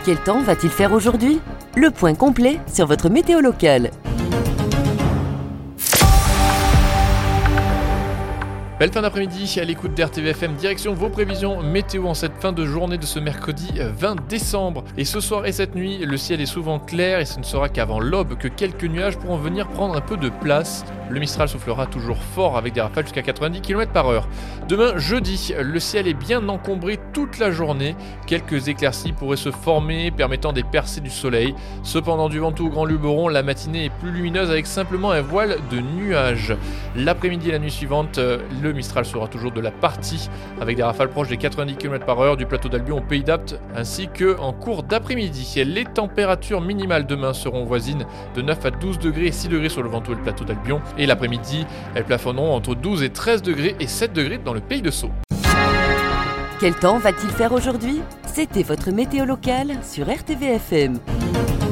Quel temps va-t-il faire aujourd'hui ? Le point complet sur votre météo locale. Belle fin d'après-midi à l'écoute d'RTVFM, direction vos prévisions météo en cette fin de journée de ce mercredi 20 décembre. Et ce soir et cette nuit, le ciel est souvent clair et ce ne sera qu'avant l'aube que quelques nuages pourront venir prendre un peu de place. Le Mistral soufflera toujours fort avec des rafales jusqu'à 90 km/h. Demain, jeudi, le ciel est bien encombré toute la journée. Quelques éclaircies pourraient se former, permettant des percées du soleil. Cependant, du Ventoux au Grand Luberon, la matinée est plus lumineuse avec simplement un voile de nuages. L'après-midi et la nuit suivante, le Mistral sera toujours de la partie avec des rafales proches des 90 km/h du plateau d'Albion au Pays d'Apt ainsi qu'en cours d'après-midi. Les températures minimales demain seront voisines de 9 à 12 degrés et 6 degrés sur le Ventoux et le plateau d'Albion. Et l'après-midi, elles plafonneront entre 12 et 13 degrés et 7 degrés dans le Pays de Sceaux. Quel temps va-t-il faire aujourd'hui ? C'était votre météo locale sur RTVFM.